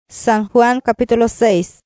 San Juan capítulo 6.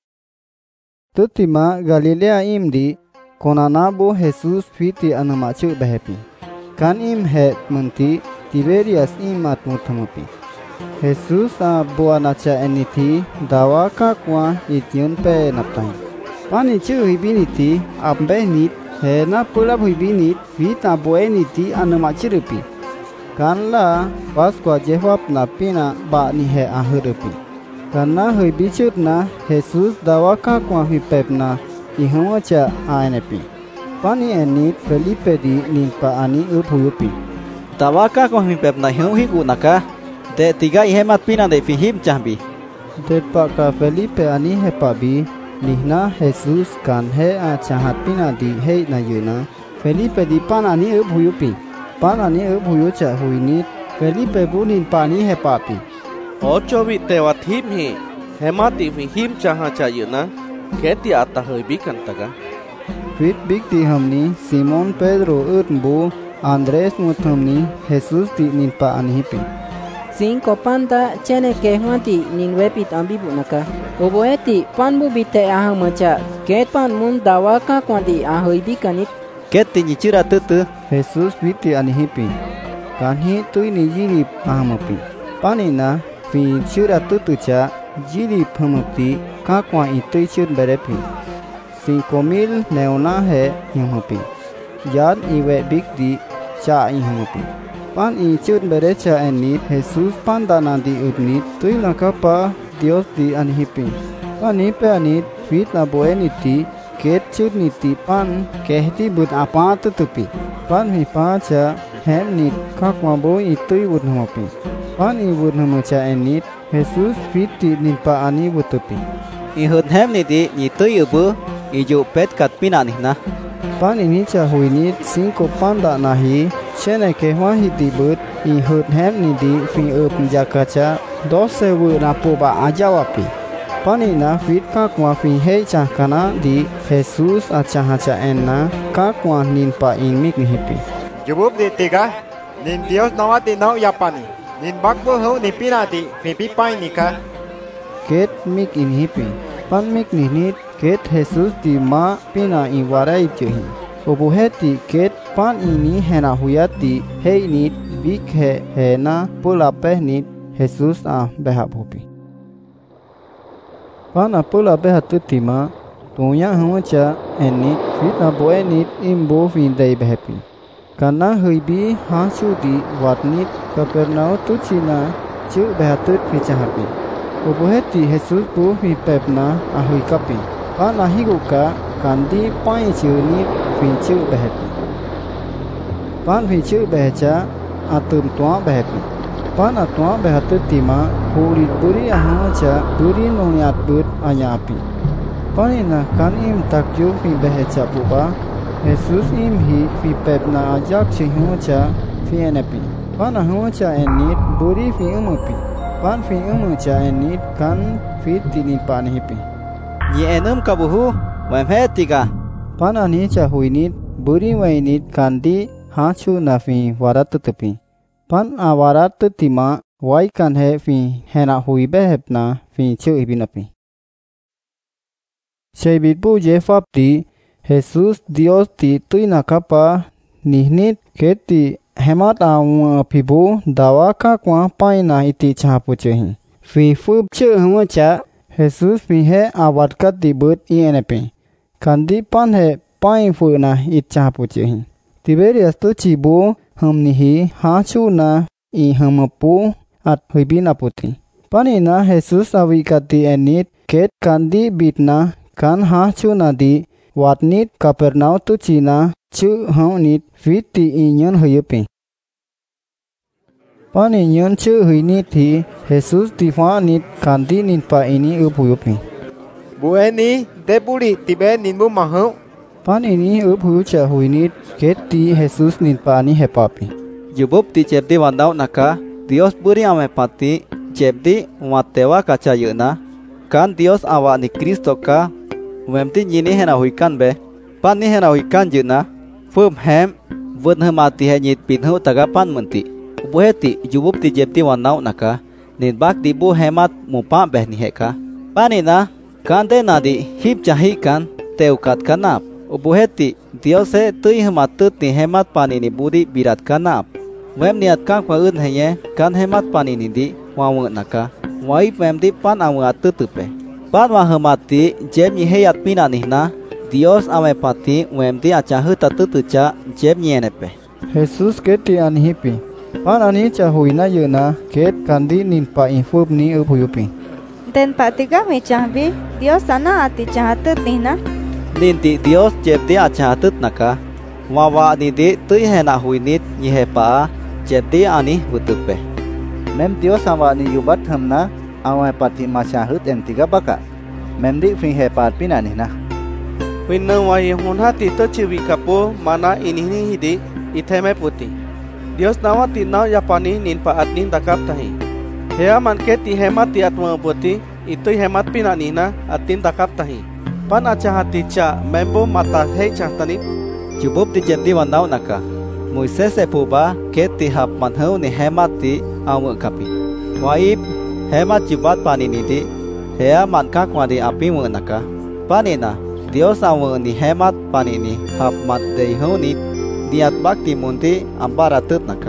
Tutima Galilea imdi konanabo Jesus fiti anamachu behepi. Kan im het menti Tiberias im atmuthamupi. Jesus a buanacha eniti dawaka kwa ityun pe naptai. Pani chu hibiniti ambenit he na pulap hibinit vita boeniti anamachirupi. Kan la Pasqua jehwap na pina ba ni he ahurupi. Karena hibicut na Jesus dawaka kwa hipepna ihungacha aenepi. Pani enit Felipe di nimpa ani upuyupi. Dawaka kwa hipepna higu naka de tiga ihemat pina de fihim chambi. De paka Felipe ani hepabi nihna Jesus kan he a chahat pina di he na yuna. Felipe di pan ani upuyupi. Pan ani upuyucha huinit Felipe bunin pani hepapi. Ocho vitewa himhi hemati him chaha chayuna keti ata hebi kantaga. Fit big di hamni Simon Pedro utbu Andres muthamni Jesus di ninpa anhipi. 5 panta chene ke hwati ninwepit ambibu naka. Oboeti panbu bite ahamacha ket pan mun dawaka kwandi ahoibi kanit. Keti nichira tutu Jesus biti anhipi. Kanhi tuini yirip ahamapi. Panina fi chura tutucha jiri phamupti kakwa itui chur berepi 5,000 neona he himupi yad iwe bigdi cha himupi pan i chur berecha enit Jesus pandana di udnit tui lakapa Dios di anhipi pani pe anit fit na boeniti ket chur niti pan kehti bud apa tutupi pan hi pacha hemnit kakwa bo itui udhupi pan i budhumucha enit Jesus fiti nimpa ani butupi. Ihut hem ni di nyitui ubu iju pet kat pina nihna. Pan ini cha huinit 5 panda nahi chene ke hwahi dibut ihut hem ni di fi up jakacha 12 wu na poba ajawapi. Pan ina fit kakwa fi hei cha kana di Jesus achahacha enna kakwa nimpa imik nihipi. Jubub di tiga nin Dios nawati naw yapani. Nin bakbo ho ni pinati pipipai nika. Ket mik inhipi. Pan mik nihnit ket Jesus di ma pina iwarai johi. Obuheti ket pan ini hena huyati hei nit bik he hena pulapeh nit Jesus a behapupi. Pan a pulapeh tutima tunya huncha enit fitna boenit imbo findai behapi. Karena hibi hasu di watnit Kapernau tucina cu behatut ficahapi. Obuheti Jesus bu fi pepna ahui kapi. Pan ahiguka kandi pai cunit ficu behapi. Pan ficu behaca atum tua behapi. Pan atua behatut tima hulit buri ahaca buri noniat but anyapi. Pan ina kan im takju fi behaca pupa. Jesus imhi fi pepna ajak chihucha fi enepi. Pan ahucha enit buri fi umupi. Pan fi umucha enit kan fi tini panhipi. Ni enum kabuhu wemhetiga. Pan anicha huinit buri wainit kandi hachu na fi waratutupi. Pan awaratutima wai kan he fi hena hui behepna fi chu ibinapi. Sebitbu jefapti Jesus Dios ti tui nakapa nihnit keti hemat awa pibu dawaka kwa paina iti chapuchehi. Fi fub chu huacha Jesus fi he awatkat dibut ienepi. Kandi pan he pain fu na it chapuchehi. Tiberias tu chibu humnihi hachu na I hamapu at huibina puti. Panina Jesus awikati enit ket kandi bitna kan hachu na di watnit Kapernau tu Cina cu haunit fiti inyan huyupi. Pan inyan cu huinit hi Jesus tifanit kandi ninpa ini upuyupi. Bueni debuli tibe ninbu mahu. Pan ini upuyucha huinit keti Jesus ninpa ani hepapi. Jubub ti cepdi wandau naka Dios buri amepati cepdi watewa kaca yuna kan Dios awa ni Kristo ka Wemti nyini hena huikan be, pan ni hena huikan juna, fum hem, vun hemati henyit pinhu taga pan menti. Ubuheti jubub ti jepti wanau naka, nin bak di bu hemat mupa beh ni heka. Panina kan te na di hip jahi kan teukat kanap. Ubuheti Dios se tui hemat ni hemat panini budi birat kanap. Wem niat kan kwa un heye kan hemat panini di wawu naka. Wai wem di pan awu atutupe. Pan wa hemati jem ni heyat pina nihna. Dios ame pati wem di acahu tatutuca jem nienepe. Jesus keti anihipi. Pan ani cahuina yuna ket kandi nin pa infub ni upuyupi. Den patiga me cahbi Dios sana ati cahatut nihna. Ninti Dios jebdi acahatut naka. Wawa nidi tui hena huinit nyihepa jebdi ani butupe. Mem Dios awa ni yubat hamna awa pati macahut en tiga baka. Mem di fin hepat pina nihna. Winna wa yehun hati to ciwi kapo mana ini hidi itheme puti. Dios nawa tinau yapani nin paat nin takap tahi. Hea manketi hemat ti atma puti itu hemat pina nina atin takap tahi. Pan acha hati cha membo mata hei chahtani. Jubub di jebdi wanau naka. Moises sepuba keti hap manhau ni hemat ti awu kapi. Waib hemat jubat panini di hea mankak wadi api mu naka. Panina Dios awu ni hemat panini hap mat deihau ni niat bakti munti ambaratut naka.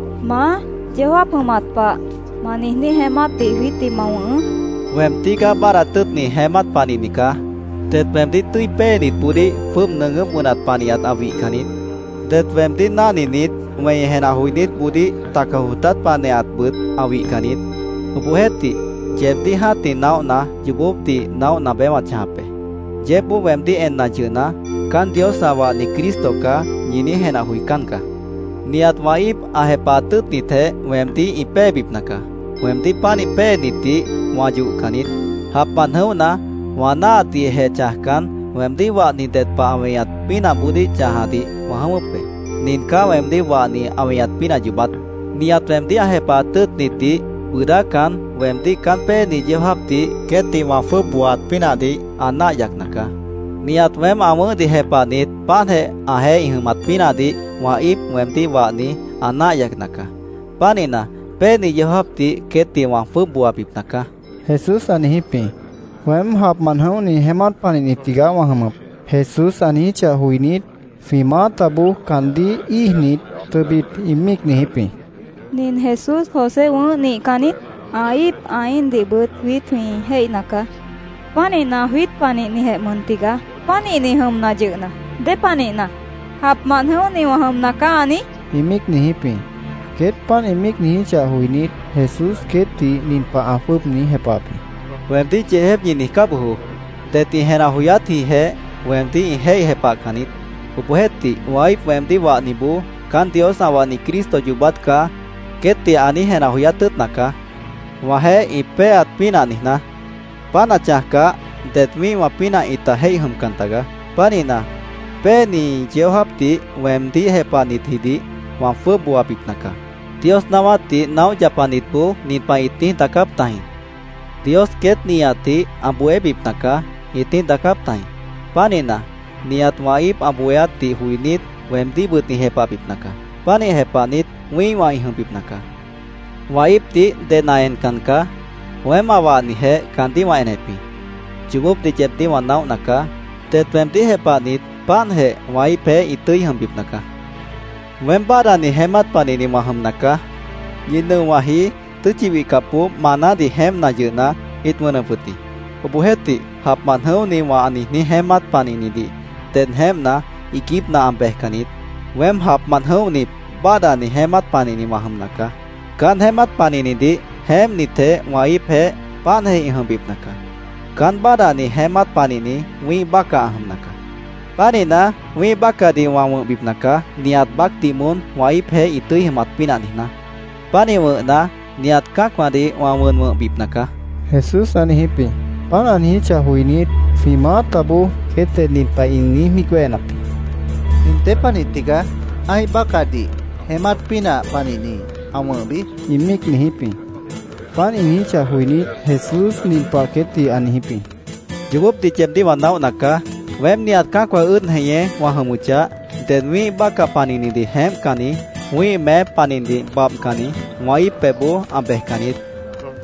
Ma, jawab hemat pak. Manih ni hemat ti witi mau. Wem tiga baratut ni hemat panini ka. Det wem di tui pe nit pudi fum nengep munat paniat awi kanit. Det wem di nani nit umay hena huinit pudi takahutat paniat but awi kanit. Ubuheti jebdi hati nau na jubub di nau na bemat cape. Jebu wem di en na juna kan Dios awa ni Kristo ka nyini hena huikan ka. Niat waib ahepatut nite wem di ipe bipnaka. Wem di pan ipe niti waju kanit. Hapan hau na wana ti hecahkan wem di wa ni det pa awayat pina budi cahadi wahamupe. Ninka wem di wa ni awayat pina jubat. Niat wem di ahepatut niti budakan wem di kan pe ni jawabti keti wafu buat pina di anak yaknaka. Niat wem amu di hepanit pan he ahe ihmat pina di waib wem di wa ni anak yaknaka. Panina pe ni jawabti keti wafu buat pipnaka. Jesus anihipi. Wem hap manhau ni hemat panini tiga wahamap. Jesus ani cahuinit fima tabu kandi ihnit tebit imik nihipi. Nin Jesus Jose wu ni kanit aib ain di but wit mi hei naka. Pani na wit pani ni he muntiga. Pani ni hum na juna. De pani na. Hap manhau ni waham naka ani. Imik nihipi. Ket pan imik nihi cahuinit Jesus keti nin pa afub ni hepapi. Wem di jeheb nyini kabuhu. Deti hena huyati he wem di hei hepa kanit. Upuheti waib wem di wa nibu kan Dios awa ni Kristo jubat ka keti ani hena huyatut naka. Wahe ipe at pina nihna. Panacah ka detmi wa pina ita hei hum kantaga. Panina pe ni jehapti wem di hepa nithidi wa fu bua naka. Dios nawati nau japanit pu nipa iti takap tahin. Dios ket niati ambue bipnaka itin takap tahin. Panina niat waib ambueati huinit wem di but ni hepa bipnaka. Pani hepanit wi wa ihum bipnaka. Waib ti denaen kanka wem awa ni he kandi wa enepi. Jubub di jebdi wanau naka tet wem di hepanit pan he waib he itui hum bipnaka. Wem bara ni hemat panini wahum naka yinu wahi tu ciwi kapu mana di hem na juna itmuna puti. Ubuheti hap manhau ni wa ani ni hemat panini di ten hem na ikip na ambeh kanit. Wem hap manhau ni bada ni hemat panini wahum naka. Kan hemat panini di hem ni te waib he pan he ihum bip naka. Kan bada ni hemat panini wi baka ahum naka. Panina wi baka di wawu bip naka niat bakti mun waib he itui hemat pina nihna. Pani wu na niat kakwa di wawu bip naka. Jesus anihipi. Pan ani cahuinit fima tabu kete nipa ini mikwenapi. Ninte panitiga ai bakadi hemat pina panini awabi Imik nihipi. Pan ini cahuinit Jesus nipa keti anihipi. Jubub di jebdi wanau naka wem niat kakwa un heye wahamuca den wi baka panini di hem kani wi me panini bab kani waib pebu ambeh kanit.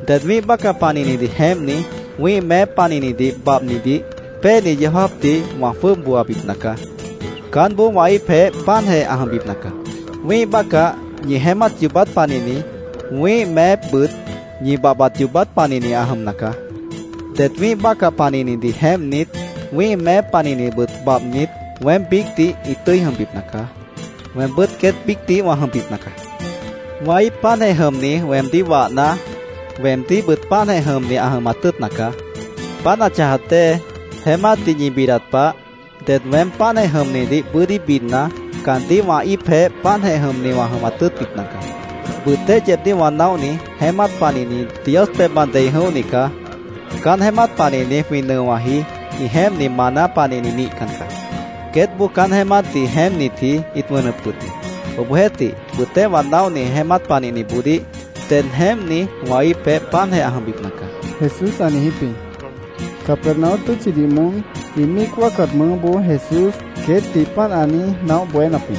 Det wi baka pani ni di hem ni wi me pani ni di bab ni di pe ni jawab ti wa fum bua bip naka. Kan bu wai pe pan he aham bip naka. Wi baka ni hemat jubat pani ni wi me but ni babat jubat pani ni aham naka. Det wi baka pani ni di hem nit wi me pani ni but bab nit wem big ti itui ham bip naka. Wem but ket big ti wa ham bip naka. Wai pan he ham ni wem ti wa na wem ti but pan he ham ni aham matut naka. Pan achahate hemat ti ni birat pa det wem pan he ham ni di budi bin na kan ti wa i phe pan he ham ni wa ham matut bip naka. Bute jep ti wa nau ni hemat pani ni Dios pe bandai ho ni ka. Kan hemat pani ni fine wa hi i hem ni mana pani ni kan ka. Ket bukan hemat di hem ni thi itwana puti. Obuheti bute wa nau ni hemat pani ni budi ten hem ni wa i pe pan he aham bip naka. Jesus ani hipi. Kapernaum tu cidimon imik wakat mengbu Jesus ke tipan ani nau buenapi.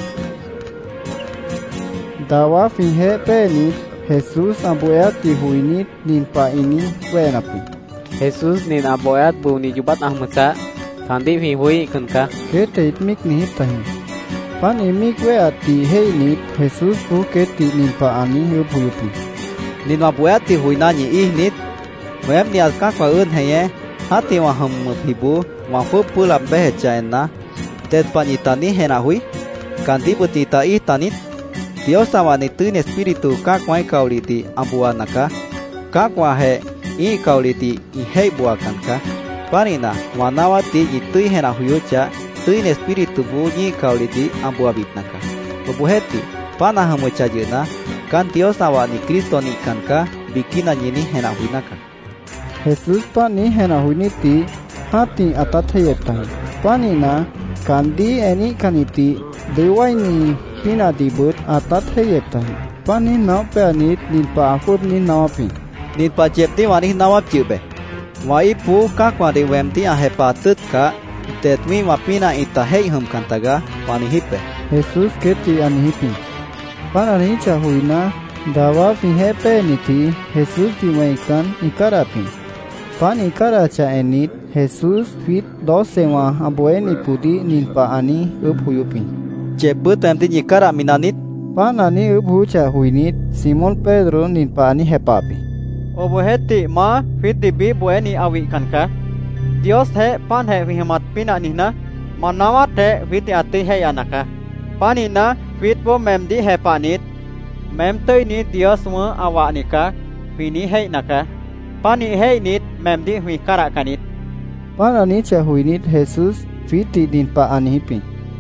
Dawa finhe pe ni Jesus abuat tihuinit ninpa ini buenapi. Jesus nin aboyat bu ni jubat ahmasa kandi fi hui kunka. Ke teitmik ni tahi. Pan imik we ati hei nit Jesus bu ke ti ninpa ani hubuyupi. Nin ma buat tihuina ni ih nit wem ni alka kwa un heye hati wa ham hibu wa fu pulam be chaina det panitani hena hui kandi butita ih tanit Dios awani tin espiritu ka kwai kauliti ambua naka ka kwa he i kauliti i hei bua kanka panina wanawati itui hena huyucha tin espiritu bu ni kauliti ambua bitnaka bubuheti pana hamucha jena kan Dios awani Kristo ni kanka bikina nyini hena huinaka. Jesus pani hena huiniti hati atathayetahi panina kandi eni kaniti dewai ni pina dibut atathayetahi pani nau pe anit ninpa afut ni nawapi ninpa jepti wani nawap jube wai pu ka kwa de wemti a hepa tut ka tetmi wapina ita hei hum kantaga wani hipe Jesus keti ani hipi panani chahuina dawa fi hepe niti Jesus dimaikan ikarapi pan ikara cha enit Jesus fit 12 wa aboeni pudi ninpa ani ubhuyupi jebut temti ikara minanit pan ani ubhu cha huinit Simon Pedro ninpa ani hepapi oboheti ma fit dibi boeni awi kanka Dios he pan he vihamat pina nihna manawat he fit ati he anaka panina fit bo memdi he panit mem tei ni Dios mo awa nika pini he naka pani he nit memdi hui kara kanit pan ani cha huinit Jesus fit ninpa ani hipi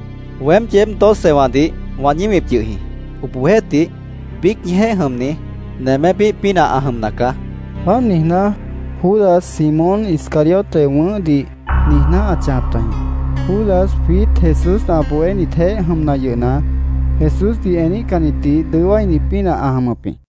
wem jem to sewandi wanyimi pjuhi upuheti big he hamni neme bi pina aham naka pan nihna Judas Simon Iscariote wan di nihna achaptahi Judas fit Jesus aboeni the hamna yena Jesus di eni kaniti dewai ni pina ahamapi